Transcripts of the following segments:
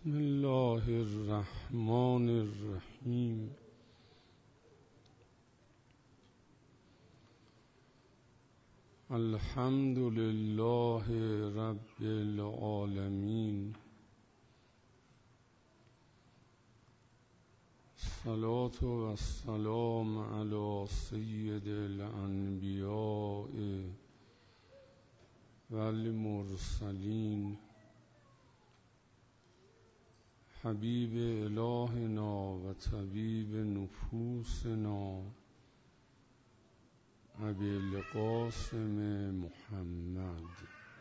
بسم الله الرحمن الرحیم. الحمد لله رب العالمین. الصلاة و السلام علی سید الانبیاء و المرسلین، حبیب الهنا و طبیب نفوسنا ابی القاسم محمد.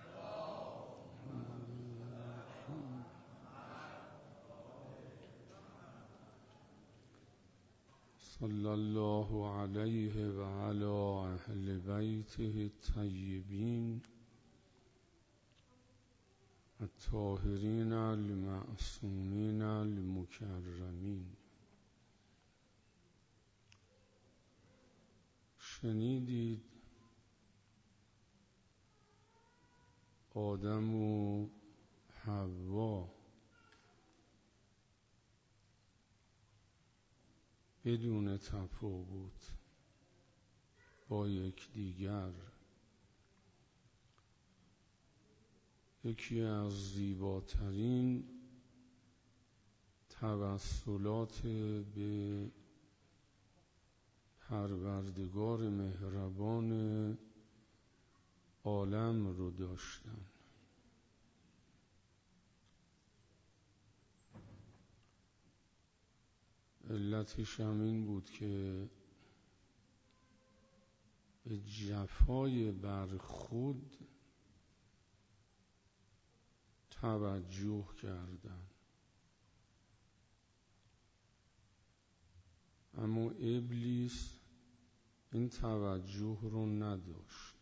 صلی الله علیه و علی اهل بیته الطیبین الطاهرین المعصومین المکرمین. شنیدید آدم و حوا بدون تفاوت با یکدیگر یکی از زیباترین توسلات به پروردگار مهربان عالم رو داشتن. علتش هم این بود که به جفای بر خود توجه کردن، اما ابلیس این توجه رو نداشت.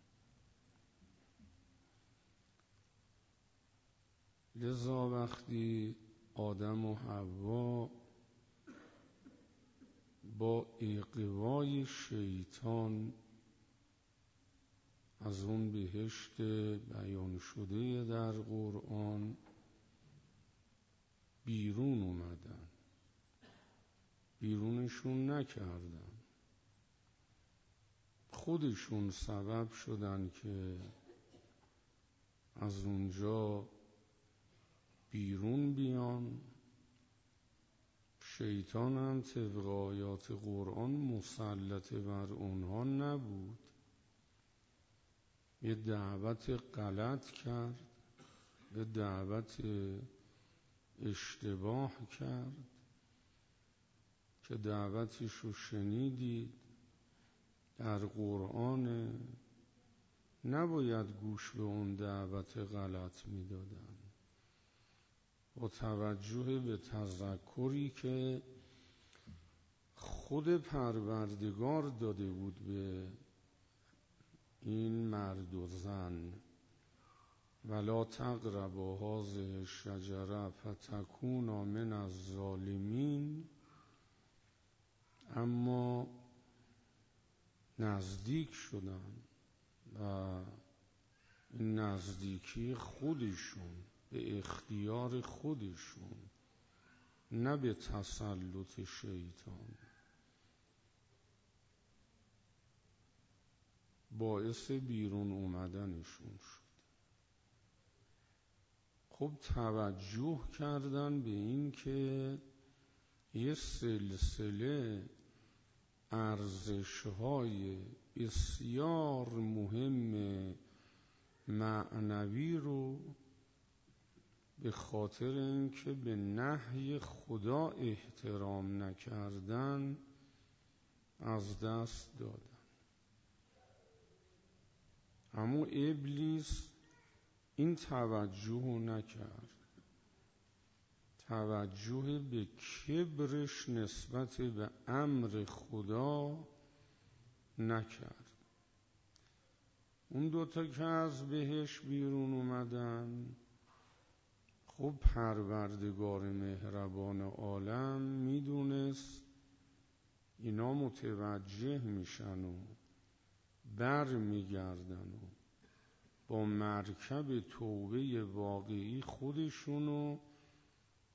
لذا وقتی آدم و حوا با اغوای شیطان از اون بهشت بیان شده در قرآن بیرون اومدن، بیرونشون نکردن، خودشون سبب شدن که از اونجا بیرون بیان. شیطان هم طبق آیات قرآن مسلط بر اونها نبود، یه دعوت غلط کرد، یه دعوت اشتباه کرد که دعوتش رو شنیدید در قرآن. نباید گوش به اون دعوت غلط میدادن، با توجه به تذکری که خود پروردگار داده بود به این مرد و زن: ولا تقربوا هذه الشجره فتکونا من الظالمین. اما نزدیک شدن و این نزدیکی خودشون، به اختیار خودشون، نه به تسلط شیطان، باعث بیرون اومدنشون شد. خب توجه کردن به این که یه سلسله ارزش‌های بسیار مهم معنوی رو به خاطر اینکه به نهی خدا احترام نکردن از دست دادن. اما ابلیس این توجه رو نکرد، توجه به کبرش نسبت به امر خدا نکرد. اون دوتا که از بهشت بیرون اومدن، خب پروردگار مهربان عالم میدونست اینا متوجه میشن و بر میگردن و با مرکب توبه واقعی خودشونو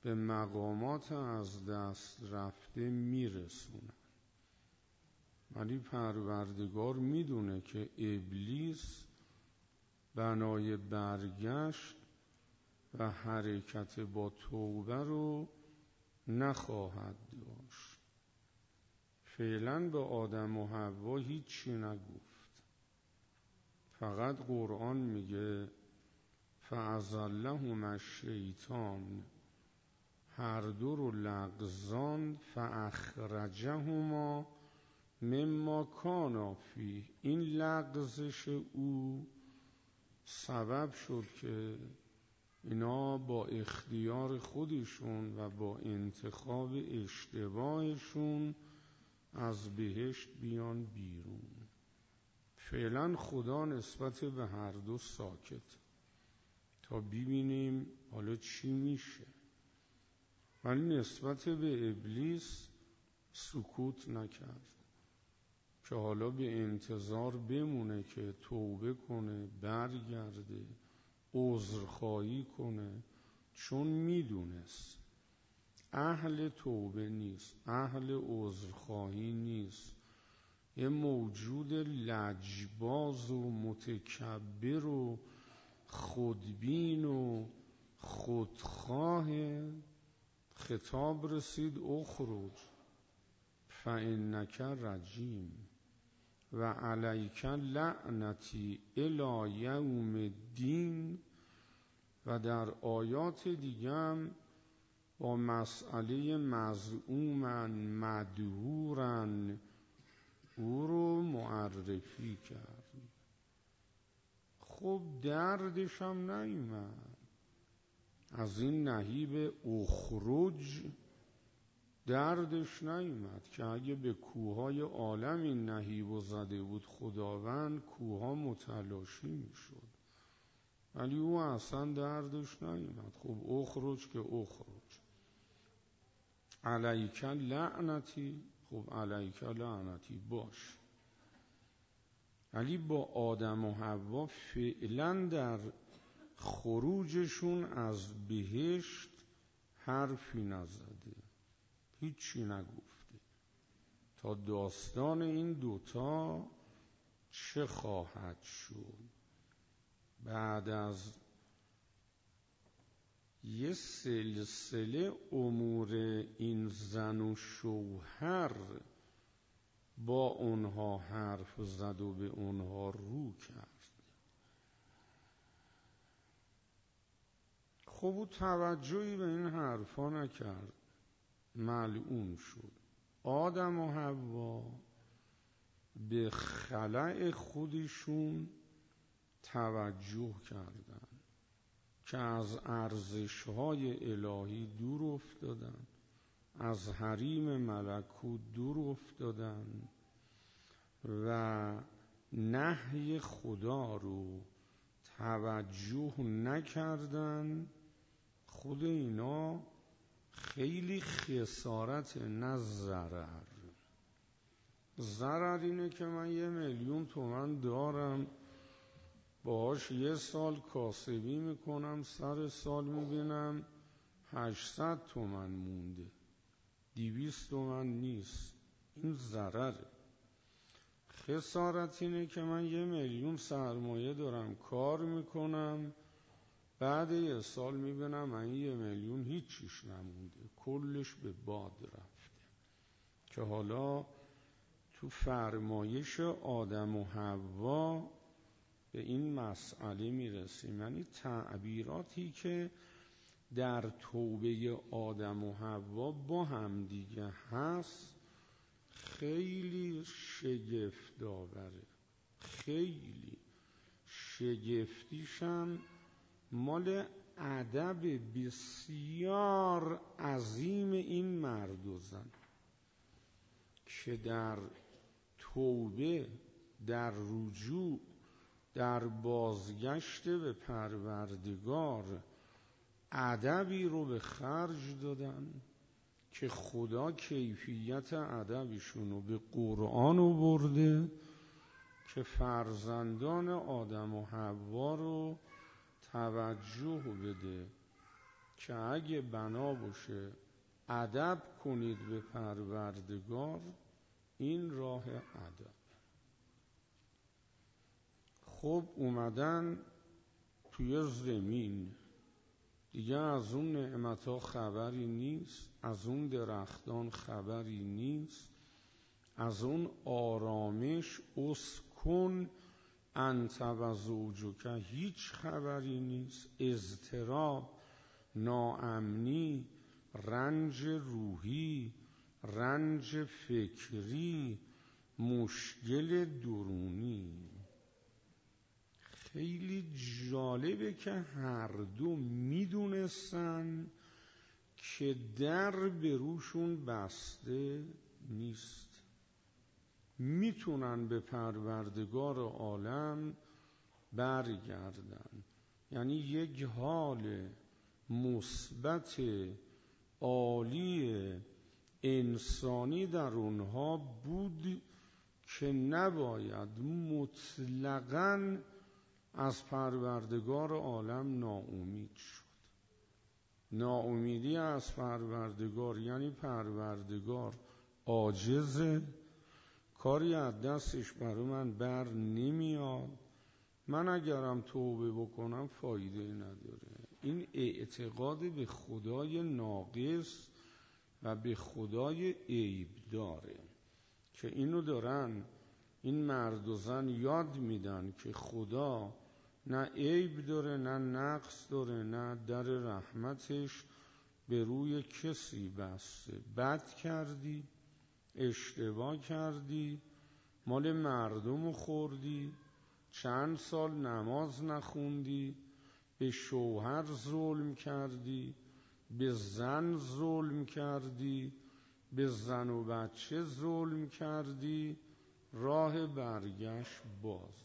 به مقامات از دست رفته میرسونن. ولی پروردگار میدونه که ابلیس بنای برگشت و حرکت با توبه رو نخواهد داشت. فعلا به آدم و حوا هیچی نگفت. فقط قرآن میگه فأزلهما الشیطان، هر دو رو لغزاند، فاخرجهما مما کانا فیه. این لغزش او سبب شد که اینا با اختیار خودشون و با انتخاب اشتباهشون از بهشت بیان بیرون. فعلا خدا نسبت به هر دو ساکت تا ببینیم حالا چی میشه. ولی نسبت به ابلیس سکوت نکرد که حالا به انتظار بمونه که توبه کنه، برگرده، عذرخواهی کنه، چون میدونست اهل توبه نیست، اهل عذرخواهی نیست، یه موجود لجباز و متکبر و خودبین و خودخواه. خطاب رسید اخرج فانک رجیم و علیک لعنتی الی یوم الدین. و در آیات دیگه هم با مسئله مزعوما مدحورا او رو معرفی کرد. خب دردش هم نیومد از این نهیب اخرج، دردش نیومد که اگه به کوههای عالم این نهیب زده بود خداوند، کوهها متلاشی میشد. ولی او اصلا دردش نیومد. خب اخرج که اخرج، علیک لعنتی، خب علیک لعنتی باش. ولی با آدم و حوا فعلا در خروجشون از بهشت حرفی نزده، هیچی نگفته تا داستان این دوتا چه خواهد شد. بعد از یه سلسله امور این زن و شوهر با اونها حرف زد و به اونها رو کرد. خب او توجهی به این حرفا نکرد، ملعون شد. آدم و حوا به خلأ خودشون توجه کردند که از ارزش‌های الهی دور افتادن، از حریم ملکوت دور افتادن و نهی خدا رو توجه نکردن. خود اینا خیلی خسارت، نه ضرر. ضرر اینه که من 1,000,000 تومان دارم، باهاش 1 سال کاسبی میکنم، سر سال میبینم 800 تومان مونده، 200 تومان نیست. این ضرره. خسارت اینه که من 1,000,000 سرمایه دارم، کار میکنم، بعد 1 سال میبینم من 1,000,000 هیچیش نمونده، کلش به باد رفته. که حالا تو فرمایش آدم و حوا به این مسئله میرسیم. یعنی تعبیراتی که در توبه آدم و حوا با هم دیگه هست خیلی شگفت‌آوره. خیلی شگفتیشم مال ادب بسیار عظیم این مرد و زن که در توبه، در رجوع، در بازگشت به پروردگار ادبی رو به خرج دادن که خدا کیفیت ادبشون رو به قرآن آورده که فرزندان آدم و حوا رو توجه بده که اگه بنا باشه ادب کنید به پروردگار، این راه ادب. خب اومدن توی زمین دیگه، از اون نعمت‌ها خبری نیست، از اون درختان خبری نیست، از اون آرامش اسکن انت و زوجک هیچ خبری نیست. اضطراب، ناامنی، رنج روحی، رنج فکری، مشکل درونی. خیلی جالبه که هر دو میدونستن که در به روشون بسته نیست، میتونن به پروردگار عالم برگردن. یعنی یک حال مثبت عالی انسانی در اونها بود که نباید مطلقاً از پروردگار عالم ناامید شد. ناامیدی از پروردگار یعنی پروردگار عاجزه، کاری از دستش برای من بر نمیاد، من اگرم توبه بکنم فایده نداره. این اعتقاد به خدای ناقص و به خدای عیب داره که اینو دارن این مرد و زن یاد میدن که خدا نه عیب داره، نه نقص داره، نه در رحمتش به روی کسی بسته. بد کردی، اشتباه کردی، مال مردم خوردی، چند سال نماز نخوندی، به شوهر ظلم کردی، به زن ظلم کردی، به زن و بچه ظلم کردی، راه برگشت بازه.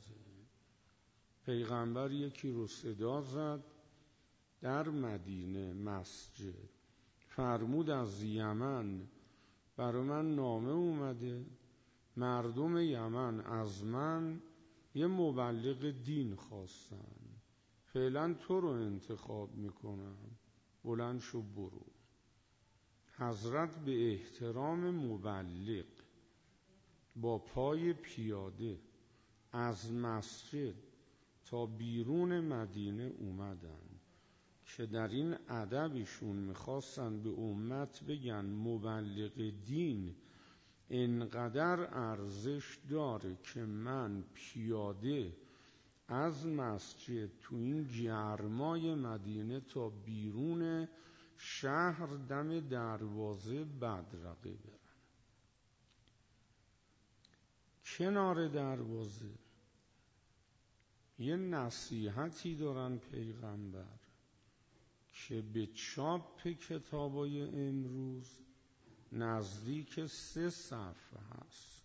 پیغمبر یکی رو صدا زد در مدینه مسجد، فرمود از یمن برای من نامه اومده، مردم یمن از من یه مبلغ دین خواستن، فعلا تو رو انتخاب میکنم، بلند شو برو. حضرت به احترام مبلغ با پای پیاده از مسجد تا بیرون مدینه اومدن که در این ادبشون میخواستن به امت بگن مبلغ دین انقدر ارزش داره که من پیاده از مسجد تو این گرمای مدینه تا بیرون شهر دم دروازه بدرقه برم. کنار دروازه یه نصیحتی دارن پیغمبر که به چاپ کتابای امروز نزدیک 3 صفحه هست.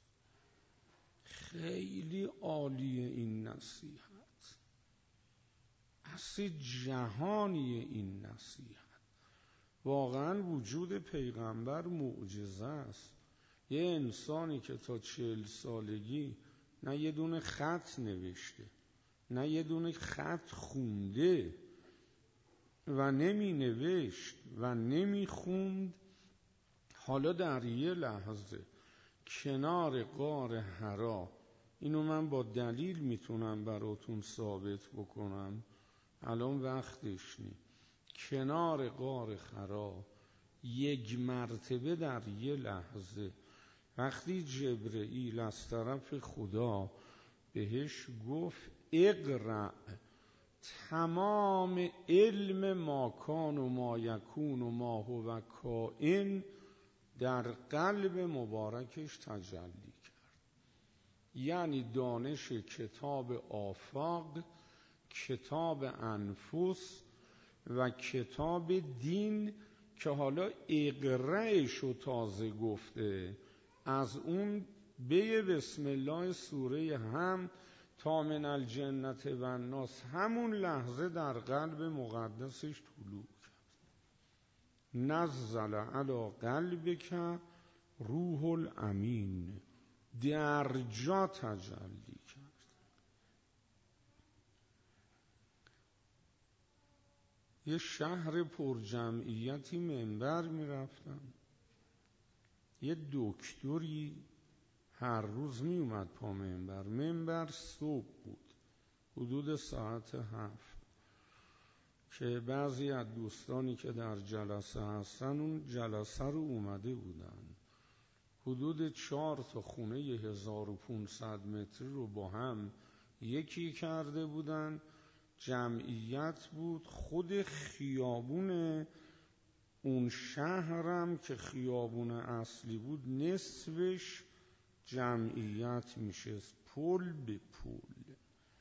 خیلی عالیه این نصیحت، اصل جهانیه این نصیحت. واقعا وجود پیغمبر معجزه است. یه انسانی که تا 40 سالگی نه یه دونه خط نوشته، نه یه دونه خط خونده و نمی نوشت و نمی خوند، حالا در یه لحظه کنار غار حرا، اینو من با دلیل میتونم براتون ثابت بکنم، الان وقتش نی، کنار غار حرا یک مرتبه در یه لحظه وقتی جبرئیل از طرف خدا بهش گفت اقرأ تمام علم ما کان و ما یکون و ما هو کائن در قلب مبارکش تجلی کرد. یعنی دانش کتاب آفاق، کتاب انفس و کتاب دین که حالا اقرأشو تازه گفته، از اون به بسم الله سوره هم تا من الجنت و الناس همون لحظه در قلب مقدسش طلوع کرد. نزل علی قلبک روح الامین، در جا تجلی کرد. یه شهر پر جمعیتی منبر میرفتن، یه دکتری هر روز می اومد پا منبر صبح بود حدود ساعت 7 که بعضی از دوستانی که در جلسه هستن اون جلسه رو اومده بودن، حدود 4 تا خونه 1500 متری رو با هم یکی کرده بودن. جمعیت بود، خود خیابون اون شهرم که خیابون اصلی بود نصفش جمعیت میشه، پل به پل.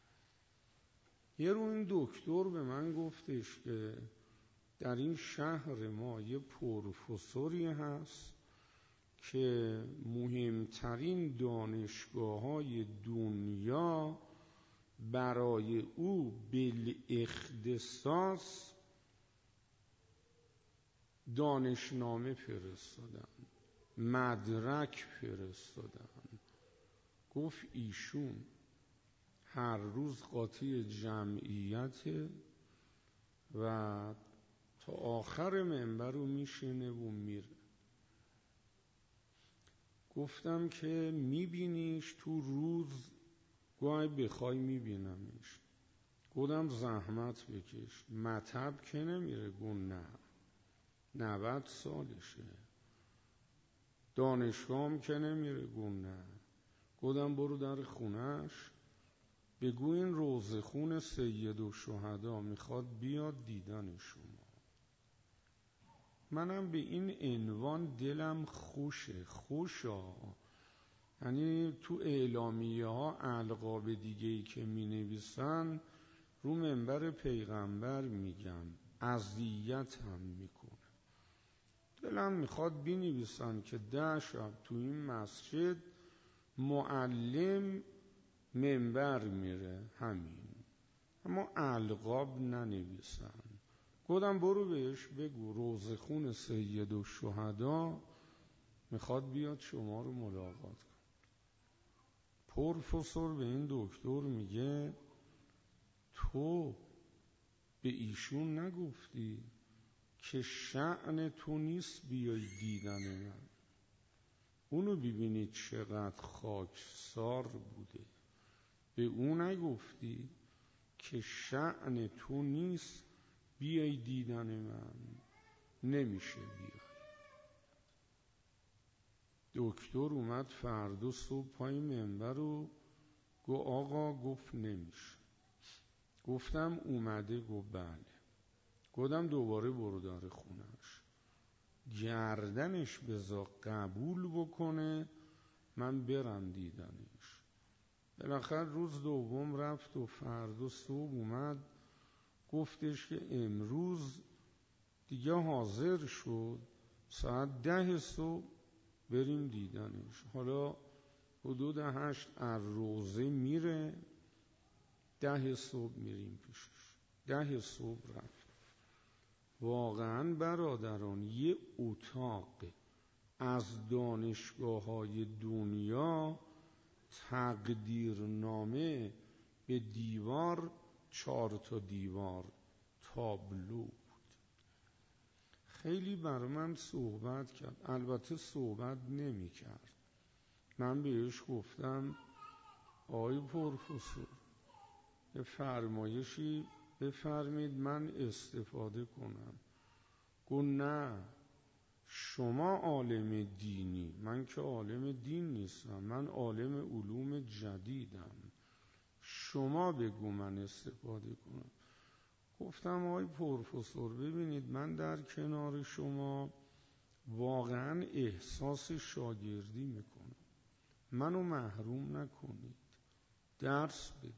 یه رو این دکتر به من گفتش که در این شهر ما یه پروفسوری هست که مهمترین دانشگاه‌های دنیا برای او بالاختصاص دانشنامه فرستادن، مدرک فرستادن. گفت ایشون هر روز قاطی جمعیت و تا آخر منبر رو میشینه و میره. گفتم که میبینیش تو روز؟ گاهی بخوای میبینمش. گفتم زحمت بکش، مطب که نمیره؟ گفت نه، 90 سالشه. دانشگاه که نمیره؟ گفت نه. گفتم برو در خونش بگو این روضه خون سیدالشهدا میخواد بیاد دیدن شما. منم به این عنوان دلم خوشا. یعنی تو اعلامیه ها القاب دیگه‌ای که می نویسن رو منبر پیغمبر میگم، اذیت هم میکنه. دلم میخواد بنویسن که 10 شب تو این مسجد معلم منبر میره، همین. اما القاب ننویسن. گفتم برو بهش بگو روضه خون سیدالشهدا میخواد بیاد شما رو ملاقات کن. پروفسور به این دکتر میگه تو به ایشون نگفتی که شأن تو نیست بیای دیدن من؟ اونو ببینید چقدر خاکسار بوده. به اون نگفتی که شأن تو نیست بیای دیدن من؟ نمیشه بیای. دکتر اومد فردا صبح پای منبر رو گفت آقا، گفت نمیشه. گفتم اومده؟ گفت بله. گفتم دوباره برو در خونش، گردنش بذار قبول بکنه من برم دیدنش. بالاخره روز دوم رفت و فردا صبح اومد گفتش که امروز دیگه حاضر شد ساعت 10 صبح بریم دیدنش. حالا حدود 8 از روزه میره، 10 صبح میریم پیشش. 10 صبح رفت. واقعا برادران یه اتاق از دانشگاه‌های دنیا تقدیرنامه به دیوار، 4 تا دیوار تابلو بود. خیلی بر من صحبت کرد، البته صحبت نمی کرد. من بهش گفتم آقای پروفسور یه فرمایشی بفرمید من استفاده کنم. گفت نه، شما عالم دینی، من که عالم دین نیستم، من عالم علوم جدیدم، شما بگو من استفاده کنم. گفتم آقای پروفسور ببینید من در کنار شما واقعا احساس شاگردی میکنم، منو محروم نکنید، درس بدید،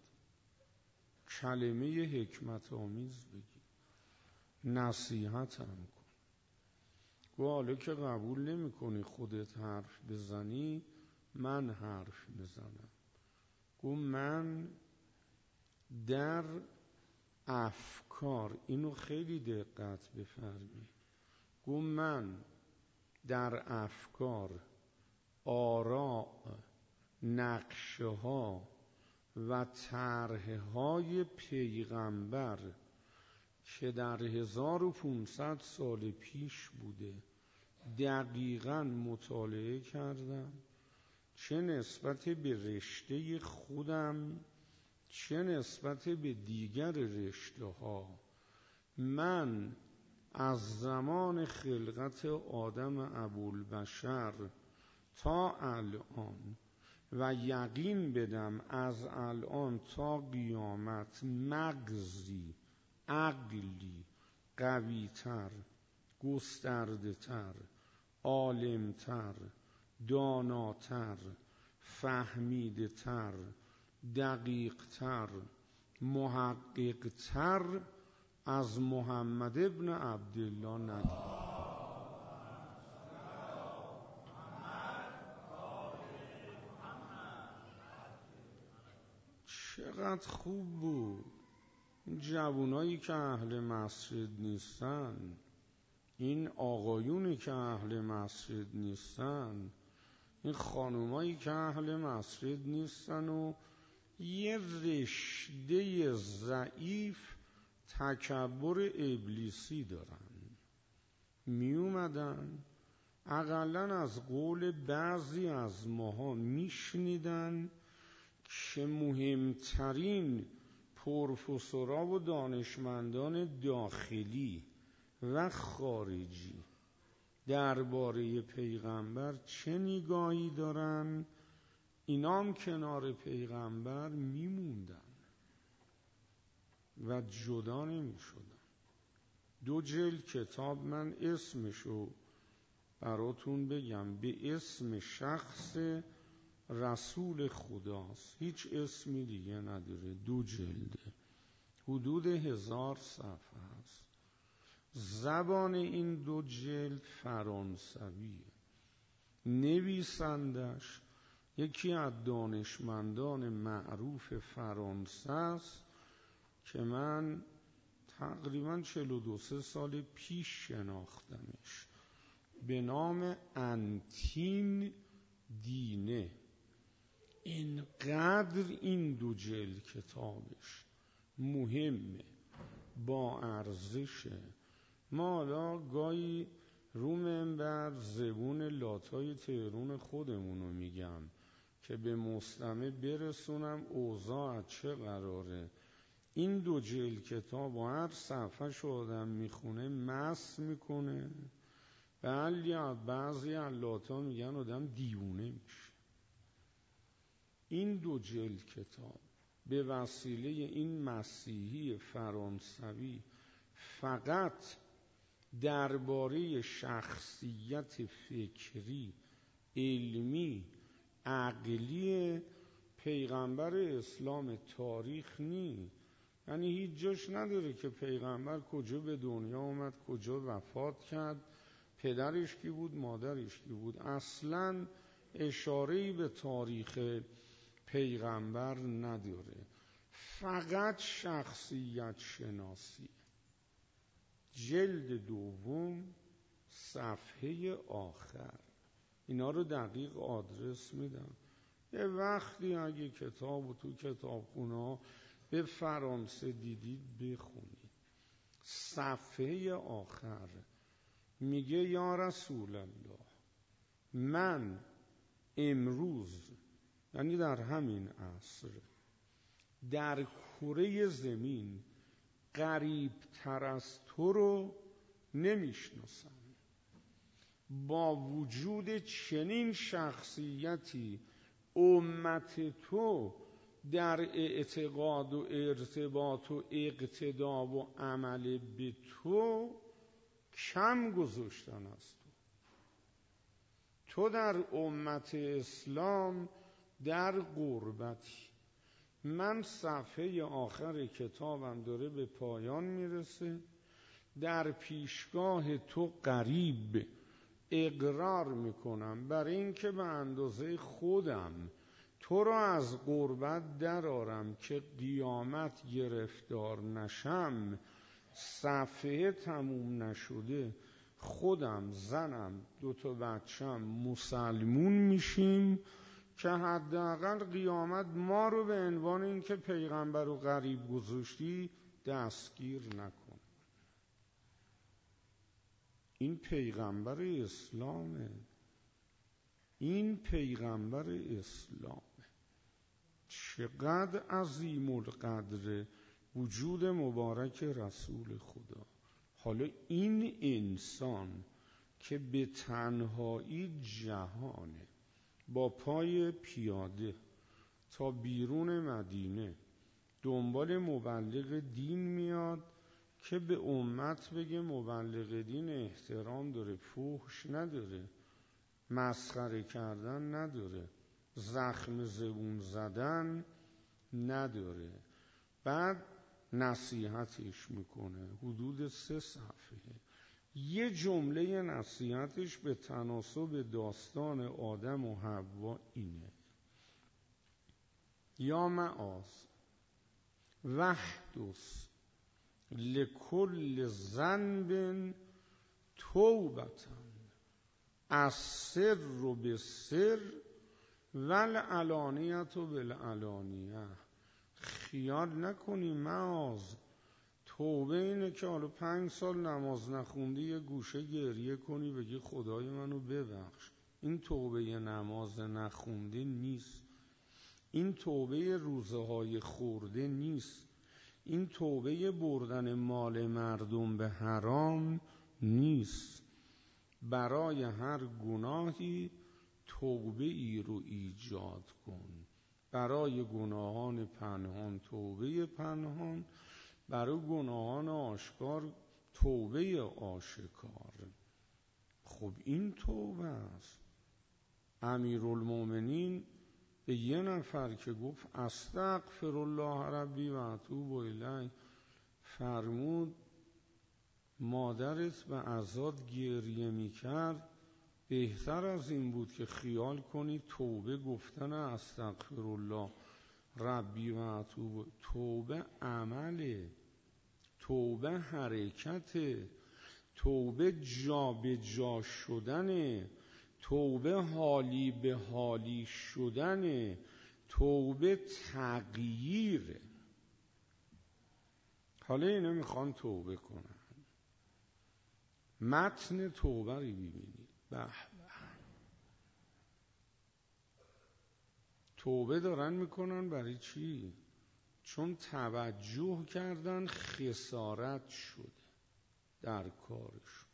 کلمه حکمت آمیز بگید، نصیحتم کن. گفت حالا که قبول نمی کنی خودت حرف بزنی من حرف بزنم. گفت من در افکار، اینو خیلی دقت بفرمایید، گفت من در افکار، آراء، نقشه ها و طرح های پیغمبر که در 1500 سال پیش بوده دقیقاً مطالعه کردم، چه نسبت به رشته خودم چه نسبت به دیگر رشته ها. من از زمان خلقت آدم ابوالبشر تا الان و یقین بدم از الان تا قیامت مغزی عقلی قوی‌تر، گسترده‌تر، عالم‌تر، داناتر، فهمیده‌تر، دقیق‌تر، محقق‌تر از محمد ابن عبدالله ندیدم. چقدر خوب بود این جوانایی که اهل مسجد نیستن، این آقایونی که اهل مسجد نیستن، این خانومایی که اهل مسجد نیستن و یه رشته ضعیف تکبر ابلیسی دارن، می اومدن اقلن از قول بعضی از ماها میشنیدن که مهمترین پروفسورها و دانشمندان داخلی و خارجی درباره پیغمبر چه نگاهی دارن، اینام کنار پیغمبر میموندن و جدا نمیشدن. 2 جلد کتاب، من اسمشو براتون بگم، به اسم شخص رسول خداست، هیچ اسمی دیگه نداره، 2 جلده، حدود 1000 صفحه است. زبان این 2 جلد فرانسویه، نویسندش یکی از دانشمندان معروف فرانسه است که من تقریباً 42 سال پیش شناختمش، به نام انتین دینه. اینقدر این 2 جلد کتابش مهمه، با ارزشه. ما حالا گاهی رو منبر زبون لاتای تهرون خودمونو میگم که به مستمع برسونم اوضاع چه قراره. این 2 جلد کتاب و هر صفحه‌شو آدم میخونه مست میکنه، بعضی علاتا میگن آدم دیوونه میشه. این 2 جلد کتاب به وسیله این مسیحی فرانسوی فقط درباره شخصیت فکری، علمی، عقلی پیغمبر اسلام تاریخ نی، یعنی هیچ جاش نداره که پیغمبر کجا به دنیا اومد، کجا وفات کرد، پدرش کی بود، مادرش کی بود، اصلاً اشاره‌ای به تاریخ پیغمبر نداره، فقط شخصیت شناسی. جلد 2 صفحه آخر، اینا رو دقیق آدرس میدم. یه وقتی اگه کتابو تو کتابخونه به فرانسه دیدید بخونید. صفحه آخر میگه یا رسول الله، من امروز، یعنی در همین عصر، در کره زمین قریب تر از تو رو نمیشناسم. با وجود چنین شخصیتی امت تو در اعتقاد و ارتباط و اقتدا و عمل به تو کم گذاشتن از تو در امت اسلام در غربتی. من صفحه آخر کتابم داره به پایان میرسه، در پیشگاه تو قریب اقرار میکنم برای اینکه به اندازه خودم تو رو از غربت درارم که قیامت گرفتار نشم. صفحه تموم نشده خودم، زنم، 2 بچم مسلمون میشیم که حداقل قیامت ما رو به عنوان اینکه پیغمبر رو غریب گذاشتی دستگیر نکن. این پیغمبر اسلامه، این پیغمبر اسلامه. چقدر عظیم القدر وجود مبارک رسول خدا. حالا این انسان که به تنهایی جهانه، با پای پیاده تا بیرون مدینه دنبال مبلغ دین میاد که به امت بگه مبلغ دین احترام داره، فحش نداره، مسخره کردن نداره، زخم زبون زدن نداره. بعد نصیحتش میکنه حدود 3 صفحه. یه جمله نصیحتش به تناسب داستان آدم و حوا اینه: یا معاذ وحدث لکل ذنب توبة السر بالسر والعلانیة بالعلانیة. خیال نکنی معاذ توبه اینه که حالا 5 سال نماز نخوندی یه گوشه گریه کنی بگی خدای منو ببخش. این توبه نماز نخونده نیست، این توبه روزه های خورده نیست، این توبه بردن مال مردم به حرام نیست. برای هر گناهی توبه ای رو ایجاد کن. برای گناهان پنهان توبه پنهان، برای گناهان آشکار توبه آشکار. خب این توبه است. امیرالمومنین به یه نفر که گفت استغفر الله ربی و اتوب الیه فرمود مادرت به عزات گریه میکرد، بهتر از این بود که خیال کنی توبه گفتن استغفر الله ربی و اتوب. توبه عمله، توبه حرکته، توبه جا به جا شدنه، توبه حالی به حالی شدنه، توبه تغییره. حالا اینا میخوان توبه کنن. متن توبه رو ببینید. به به، توبه دارن میکنن برای چی؟ چون توجه کردن خسارت شده در کارش،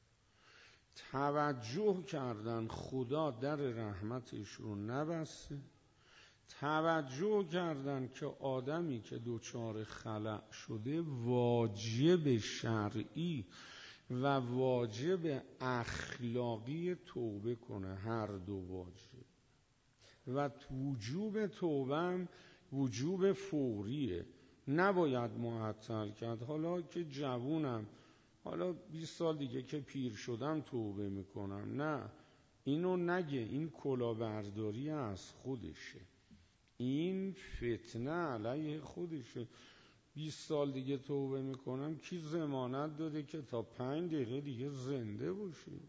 توجه کردن خدا در رحمتش رو نبسته، توجه کردن که آدمی که دچار خلأ شده واجب شرعی و واجب اخلاقی توبه کنه، هر دو واجب. و وجوب توبه هم وجوب فوریه، نباید معطل کرد. حالا که جوونم، حالا 20 سال دیگه که پیر شدم توبه میکنم، نه، اینو نگه. این کلاهبرداری از خودشه، این فتنه علیه خودشه. 20 سال دیگه توبه میکنم، کی ضمانت داده که تا 5 دقیقه دیگه زنده باشی؟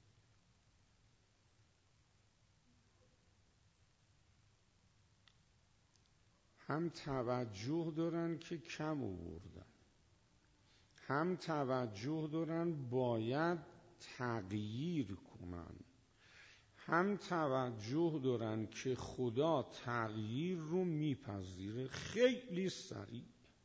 هم توجه دارن که کم آوردن، هم توجه دارن باید تغییر کنن، هم توجه دارن که خدا تغییر رو میپذیره خیلی سریع.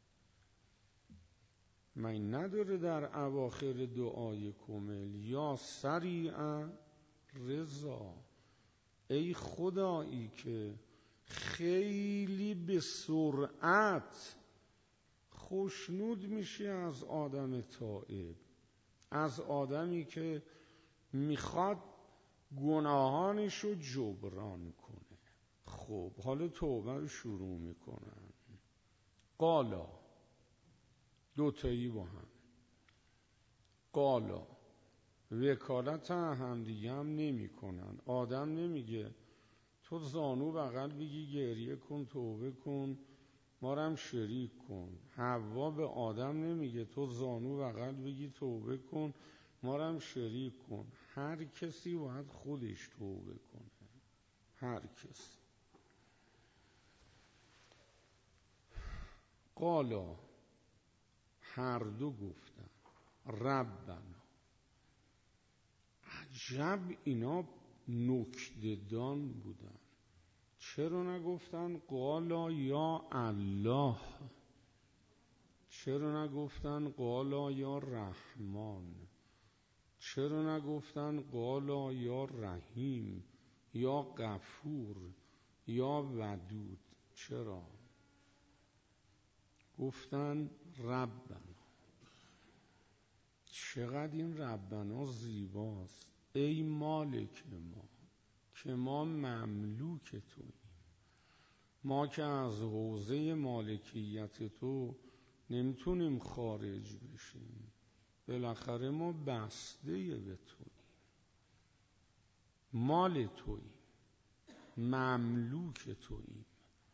من نداره در اواخر دعای کمل یا سریعا رضا، ای خدایی که خیلی به سرعت خوشنود میشه از آدم تائب، از آدمی که میخواد گناهانش رو جبران کنه. خب حالا توبه رو شروع میکنن. قالا، دوتایی با هم، قالا وکالت هم دیگه هم نمی کنن. آدم نمیگه تو زانو بغل بگی گریه کن توبه کن ما رو هم شریک کن. حوا به آدم نمیگه تو زانو بغل بگی توبه کن ما رو هم شریک کن. هر کسی باید خودش توبه کنه، هر کسی. قالا، هر دو گفتن ربنا، عجب اینا نکته‌دان بودن. چرا نگفتن قالا یا الله؟ چرا نگفتن قالا یا رحمان؟ چرا نگفتن قالا یا رحیم یا غفور یا ودود؟ چرا گفتن ربنا؟ چقدر این ربنا زیباست. ای مالک ما، که ما مملوک توییم، ما که از حوزه مالکیت تو نمیتونیم خارج بشیم، بالاخره ما بسته به توییم، مال توییم، مملوک توییم.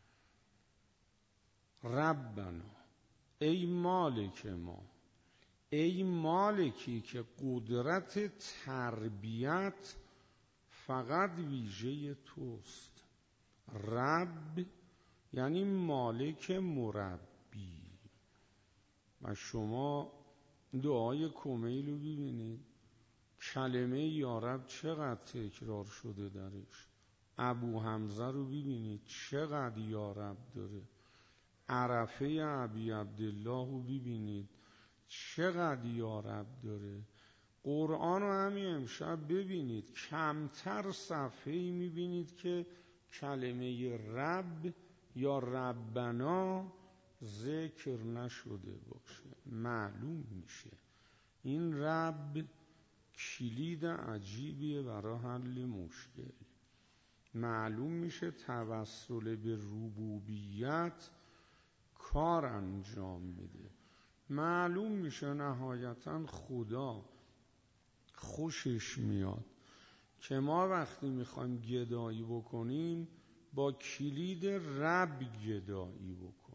ربنا، ای مالک ما، ای مالکی که قدرت تربیت فقط ویژه توست. رب یعنی مالک مربی. و شما دعای کمیل رو ببینید، کلمه یارب چقدر تکرار شده درش. ابو حمزه رو ببینید چقدر یارب داره. عرفه ابی عبدالله رو ببینید چقدر یارب داره. قرآن رو همین امشب ببینید، کمتر صفحه‌ای میبینید که کلمه رب یا ربنا ذکر نشده باشه. معلوم میشه این رب کلید عجیبیه برای حل مشکل. معلوم میشه توسل به ربوبیت کار انجام میده. معلوم میشه نهایتاً خدا خوشش میاد که ما وقتی میخوایم گدایی بکنیم با کلید رب گدایی بکنیم.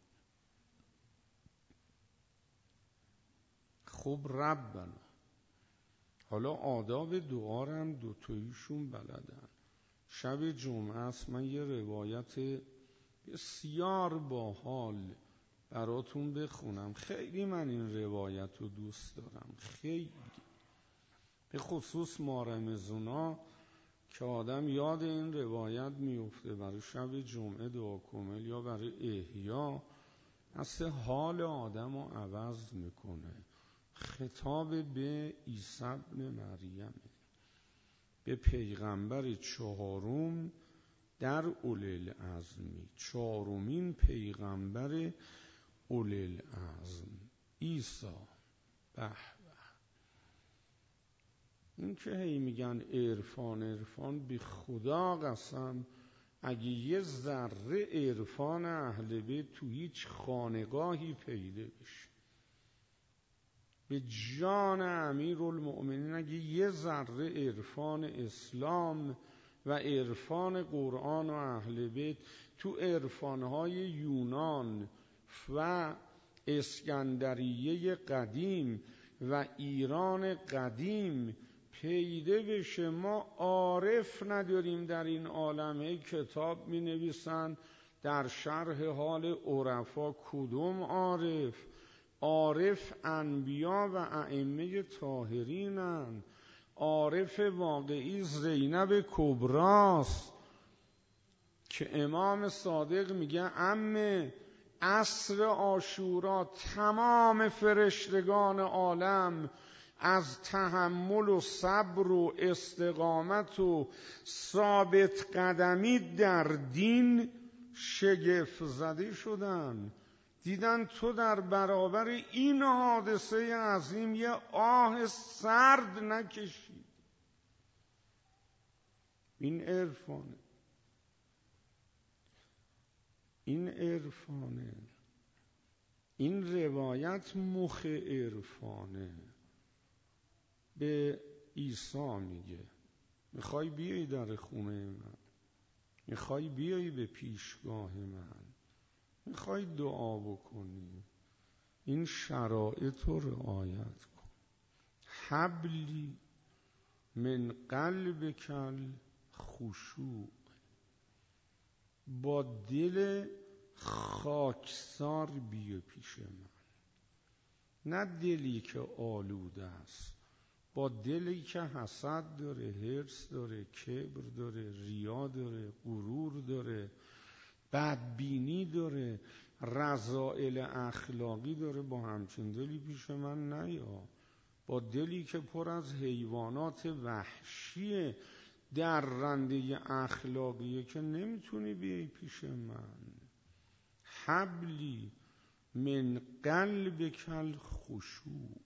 خب ربنا. حالا آداب دعا رو هم دوتاییشون بلدن. شب جمعه است، من یه روایت بسیار باحال براتون بخونم. خیلی من این روایت رو دوست دارم، خیلی، به خصوص مارمزونا که آدم یاد این روایت میفته برای شب جمعه دعا کمیل یا برای احیا، اصلا حال آدم رو عوض میکنه. خطاب به عیسی ابن مریم، به پیغمبر چهارم در اولوالعزمی، چهارمین پیغمبر اولوالعزم، عیسی. به این که هی میگن عرفان عرفان، به خدا قسم اگه یه ذره عرفان اهل بیت تو هیچ خانقاهی پیدا بشه، به جان امیرالمؤمنین اگه یه ذره عرفان اسلام و عرفان قرآن و اهل بیت تو عرفانهای یونان و اسکندریه قدیم و ایران قدیم پیدا بشه، ما عارف نداریم در این عالم. کتاب می نویسن در شرح حال عرفا. کدوم عارف؟ عارف انبیا و ائمه طاهرینن. عارف واقعی زینب کبراست که امام صادق میگه عمه عصر عاشورا تمام فرشتگان عالم از تحمل و صبر و استقامت و ثابت قدمی در دین شگفت زده شدن. دیدن تو در برابر این حادثه عظیم یه آه سرد نکشی. این عرفانه، این عرفانه، این روایت مخ عرفانه. به عیسی میگه میخوای بیایی در خونه من، میخوای بیایی به پیشگاه من، میخوای دعا بکنی، این شرایط رو رعایت کن. حبلی من قلبک الخشوع، با دل خاکسار بیا پیش من، نه دلی که آلوده است. با دلی که حسد داره، حرص داره، کبر داره، ریا داره، غرور داره، بدبینی داره، رذائل اخلاقی داره، با همچین دلی پیش من نیا. با دلی که پر از حیوانات وحشی درنده اخلاقیه که نمیتونی بیای پیش من. حبلی من قلبک الخشوع.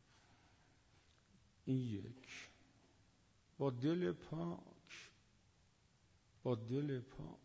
این یک. با دل پاک، با دل پاک.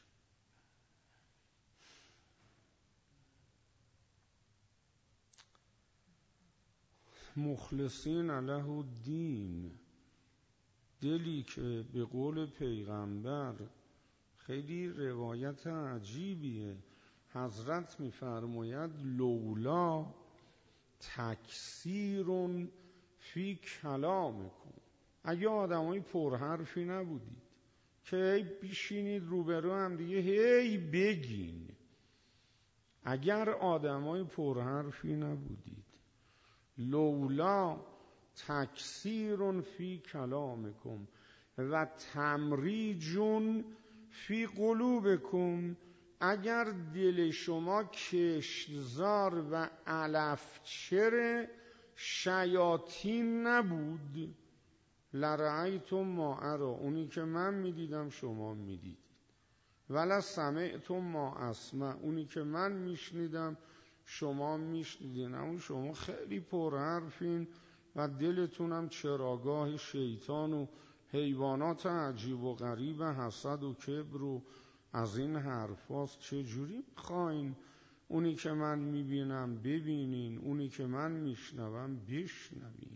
مخلصین له الدین، دلی که به قول پیغمبر خیلی روایت عجیبیه، حضرت میفرماید لولا تکثیر فی کلامکم، اگه آدمای پرحرفی نبودید که هی بیشینید روبرو هم دیگه هی بگین، اگر آدمای پرحرفی نبودید، لولا تکثیر فی کلامکم و تمریج فی قلوبکم، اگر دل شما کشتزار و علفچر شیاطین نبود، لرأیتم ما ارا، اونی که من میدیدم شما میدیدید، ولا سمعتم ما اسمع، اونی که من میشنیدم شما میشنیدین. اون شما خیلی پرحرفین و دلتونم چراگاه شیطان و حیوانات عجیب و غریب حسد و کبر و از این حرفاست. چجوری میخواین اونی که من میبینم ببینین، اونی که من میشنوم بشنوین؟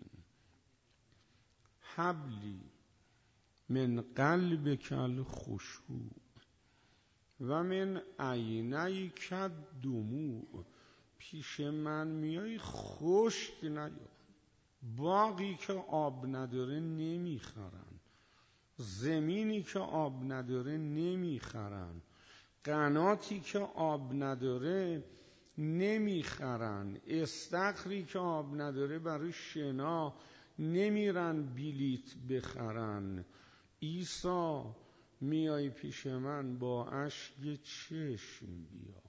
حبلی من قلبک الخشوع و من عینیک الدموع، پیش من میای خشک نیا. باغی که آب نداره نمیخرن، زمینی که آب نداره نمیخرن، قناتی که آب نداره نمیخرن، استخری که آب نداره برای شنا نمیرن بلیت بخرن. عیسی میای پیش من با اشک چشم بیا.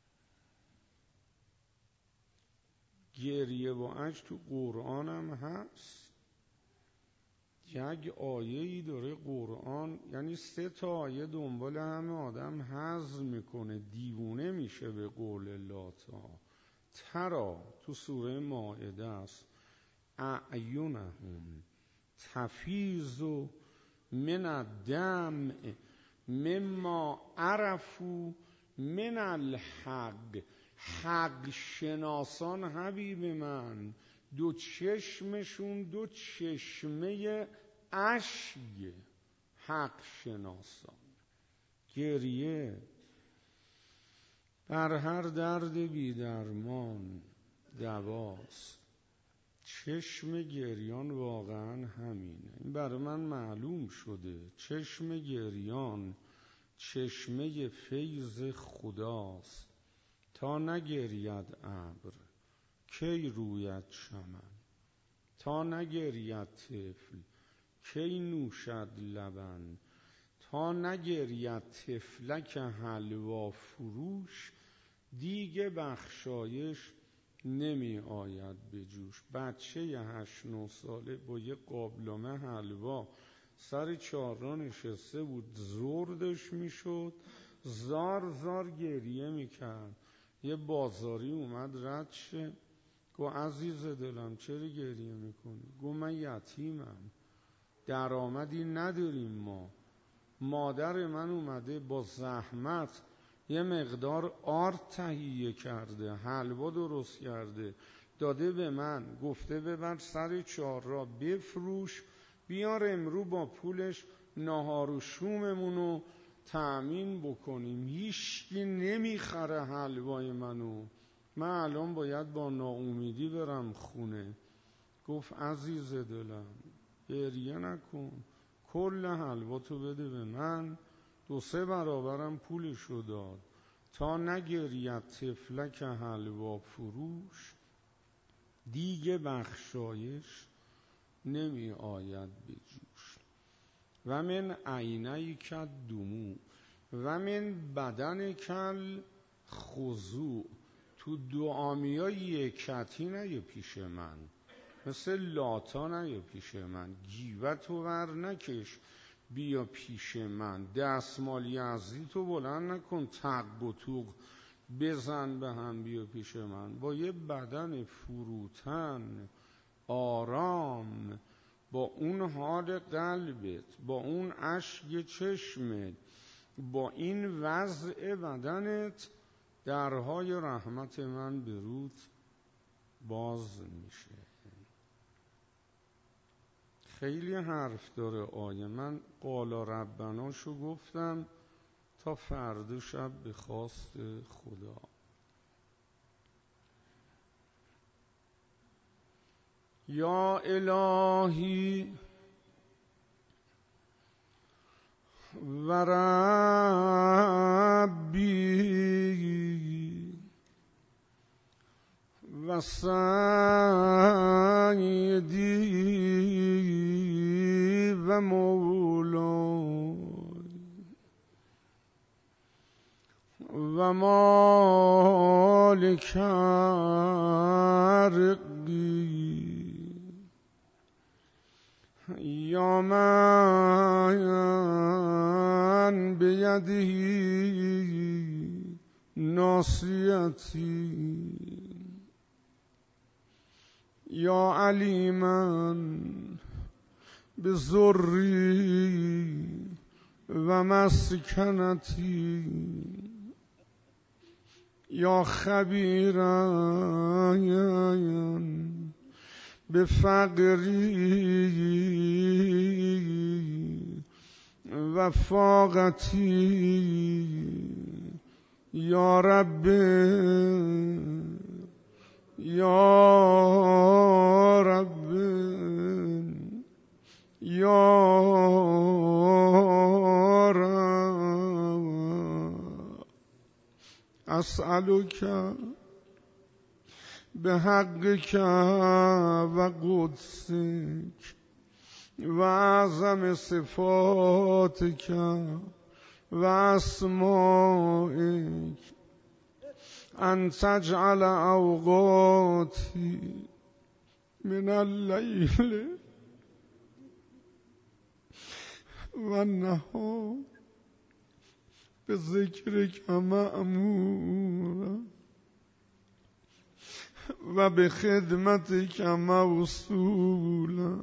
گریه و اشک تو قرآن هم هست. یک آیه‌ای داره قرآن، یعنی 3 آیه دنبال همه آدم هضم میکنه، دیوونه میشه به قول الله تعالی. ترا تو سوره مائده است، اعینهم تفیض من الدمع مما عرفوا من الحق. حق شناسان حبیب من 2 چشمشون 2 چشمه اشک، حق شناسان. گریه بر هر درد بی درمان دواست. چشم گریان واقعا همینه، این برای من معلوم شده. چشم گریان چشمه فیض خداست. تا نگرید ابر کی روید چمن، تا نگرید طفل کی نوشد لبن، تا نگرید طفلک حلوا فروش دیگه بخشایش نمی آید به جوش. بچه 8-9 ساله با یه قابلمه حلوا سر چهارراه نشسته بود، زردش میشد، زار زار گریه میکرد. یه بازاری اومد رد شه، گو عزیز دلم چرا گریه میکنی؟ گو من یتیمم، درآمدی نداریم ما. مادر من اومده با زحمت یه مقدار آرد تهیه کرده، حلوا درست کرده داده به من، گفته ببر سر چهارراه بفروش، بیار امرو با پولش ناهار و شوممونو تأمین بکنیم. هیچکی نمیخره حلوای منو، من الان باید با ناامیدی برم خونه. گفت عزیز دلم گریه نکن، کل حلوا تو بده به من، 2-3 برابرم پولشو داد. تا نگرید طفلک حلوا فروش دیگه بخشایش نمی آید به جوش. و من عینیک الدموع و من بدنک الخضوع. تو دعامیای یکتی نیا پیش من، مثل لاتا نیا پیش من، گیوتو ور نکش بیا پیش من، دستمال یزدی تو بلند نکن تق و توق بزن به هم بیا پیش من. با یه بدن فروتن آرام، با اون حال قلبت، با اون اشک چشمت، با این وضع بدنت، درهای رحمت من به رود باز میشه. خیلی حرف داره آیه. من قال ربناشو گفتم تا فردا شب به خواست خدا. یا الهی و ربی و سیدی و مولای و مالک رقی یا من بیدی ناصیتی یا علیما بضری و مسکنتی یا خبیرا بفقری و فاقتی یا رب یا رب یا رب اسألک به حقک و قدسک و اعظم صفاتک و اسمائک ان تجعل اوقاتی من اللیل و النهار به ذکرک مأمورا و به خدمتک موصولا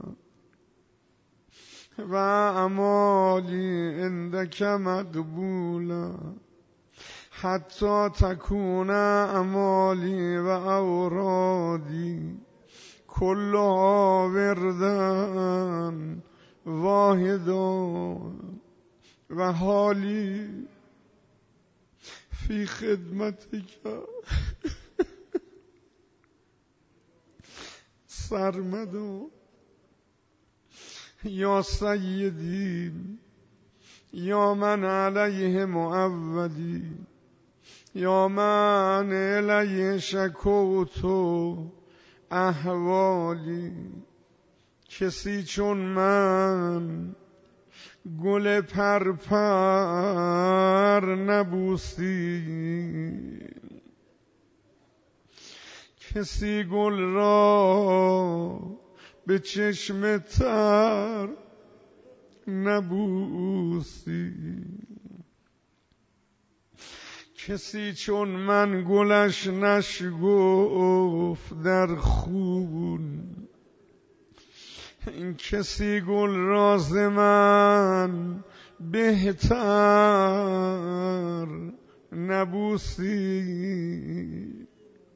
و اعمالی عندک مقبولا حتی تکون اعمالی و اورادی کلها وردن واحدا و حالی فی خدمتک سرمدا یا سیدی یا من علیه معودی یا من الیه شکوتو احوالی. کسی چون من گل پرپر نبوسی، کسی گل را به چشم تر نبوسی، کسی چون من گلش نشگفت در خون، این کسی گل راز من بهتر نبوسی،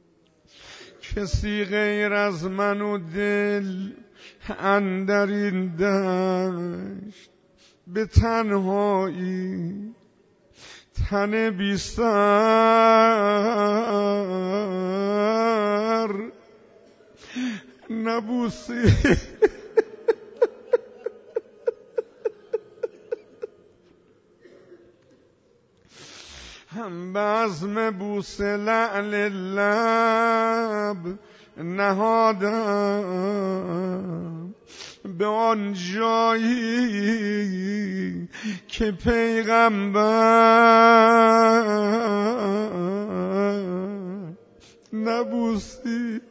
کسی غیر از من و دل اندر این دشت به تنهایی تن بی سر نبوسی. هم بزم بوس لعل لب نهادم، به آن جایی که پیغمبر نبوسی.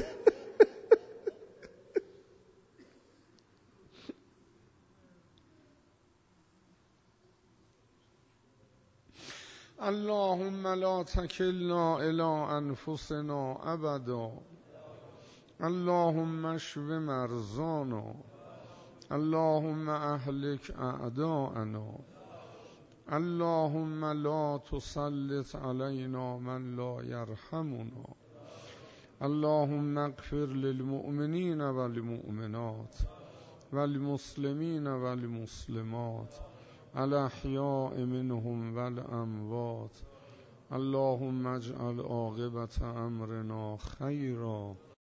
اللهم لا تکلنا الی انفسنا ابدا. اللهم اشف مرضانا. اللهم اهلک اعداءنا. اللهم لا تسلط علينا من لا يرحمنا. اللهم اغفر للمؤمنين والمؤمنات والمسلمين والمسلمات الأحياء منهم والأموات. اللهم اجعل عاقبة أمرنا خيرا.